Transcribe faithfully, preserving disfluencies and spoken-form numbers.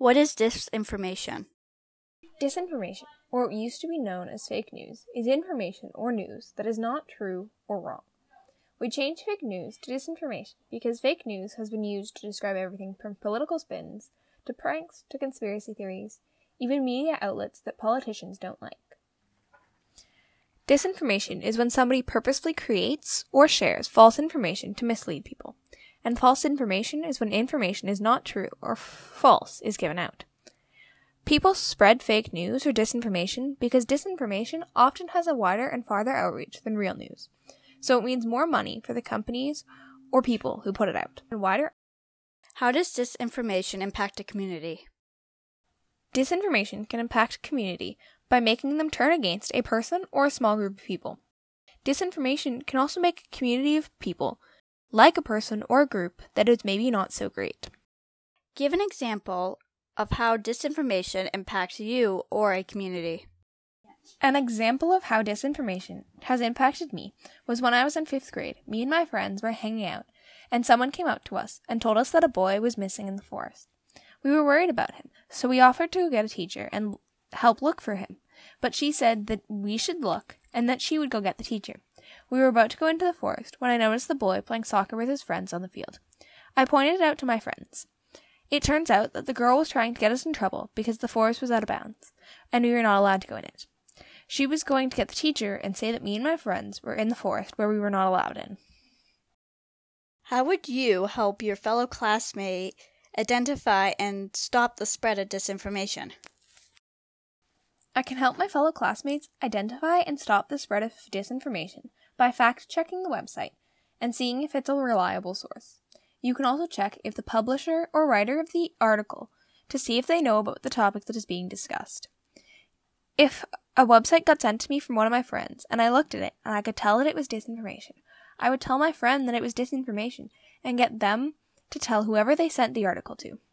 What is disinformation? Disinformation, or what used to be known as fake news, is information or news that is not true or wrong. We changed fake news to disinformation because fake news has been used to describe everything from political spins to pranks to conspiracy theories, even media outlets that politicians don't like. Disinformation is when somebody purposefully creates or shares false information to mislead people, and false information is when information is not true or f- false is given out. People spread fake news or disinformation because disinformation often has a wider and farther outreach than real news. So it means more money for the companies or people who put it out. And wider. How does disinformation impact a community? Disinformation can impact a community by making them turn against a person or a small group of people. Disinformation can also make a community of people like a person or a group that is maybe not so great. Give an example of how disinformation impacts you or a community. An example of how disinformation has impacted me was when I was in fifth grade. Me and my friends were hanging out, and someone came up to us and told us that a boy was missing in the forest. We were worried about him, so we offered to get a teacher and help look for him, but she said that we should look and that she would go get the teacher. We were about to go into the forest when I noticed the boy playing soccer with his friends on the field. I pointed it out to my friends. It turns out that the girl was trying to get us in trouble because the forest was out of bounds, and we were not allowed to go in it. She was going to get the teacher and say that me and my friends were in the forest where we were not allowed in. How would you help your fellow classmate identify and stop the spread of disinformation? I can help my fellow classmates identify and stop the spread of disinformation by fact-checking the website and seeing if it's a reliable source. You can also check if the publisher or writer of the article to see if they know about the topic that is being discussed. If a website got sent to me from one of my friends and I looked at it and I could tell that it was disinformation, I would tell my friend that it was disinformation and get them to tell whoever they sent the article to.